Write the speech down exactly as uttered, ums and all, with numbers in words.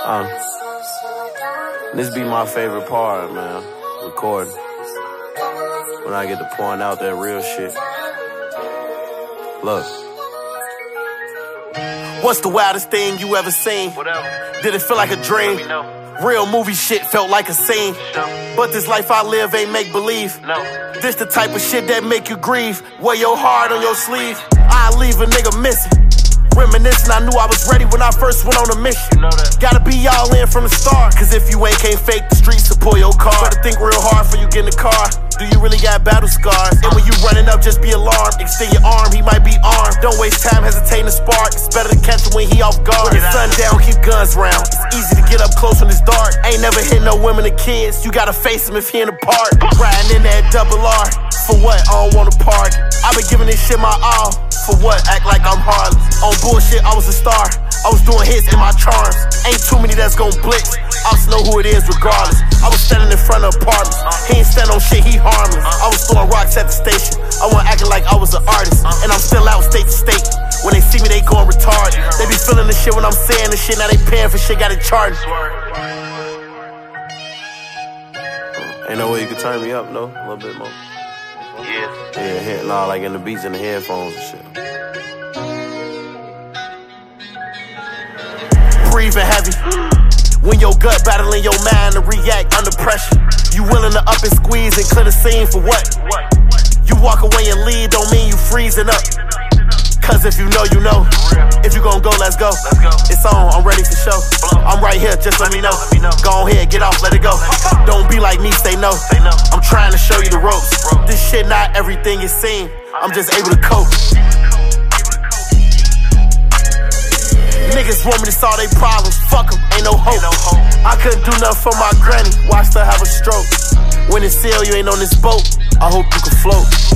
Uh, this be my favorite part, man. Recording. When I get to point out that real shit. Look. What's the wildest thing you ever seen? Whatever. Did it feel like a dream? Real movie shit felt like a scene. But this life I live ain't make believe. No. This the type of shit that make you grieve. Wear your heart on your sleeve. I leave a nigga missing. Reminiscing, I knew I was ready when I first went on a mission. You know that. Gotta be all in from the start. Cause if you ain't can't fake the streets to pull your car. Better think real hard before you get in the car. Do you really got battle scars? And when you running up, just be alarmed. Extend your arm, he might be armed. Don't waste time hesitating to spark. It's better to catch him when he off guard. When the sun down, keep guns round. It's easy to get up close when it's dark. Ain't never hit no women or kids. You gotta face him if he in the park. Riding in that double R. For what? I don't wanna park. I been giving this shit my all. For what? Act like I'm Harlem. On bullshit, I was a star. I was doing hits in my charms. Ain't too many that's gon' blitz. I just know who it is regardless. I was standing in front of apartments. He ain't stand on shit, he harmless. I was throwing rocks at the station. I wasn't acting like I was an artist. And I'm still out state to state. When they see me, they going retarded. They be feeling the shit when I'm saying the shit. Now they paying for shit, got it charged. Ain't no way you can turn me up, no? A little bit more. Yeah. Yeah, head, nah, like in the beats and the headphones and shit. Breathing heavy. When your gut battling your mind to react under pressure. You willing to up and squeeze and clear the scene for what? You walk away and leave don't mean you freezing up. Cause if you know, you know. If you gon' go, let's go. Let's go. It's on, I'm ready for show. I'm right here, just let me know. Let me know. Go ahead, get off, let it go. Don't be like me, say no. Say no. I'm trying to show you the ropes. This shit not everything it seems. I'm just able to cope. Niggas want me to solve their problems. Fuck them, ain't no hope. I couldn't do nothing for my granny. Watched her have a stroke. When it's still, you ain't on this boat. I hope you can float.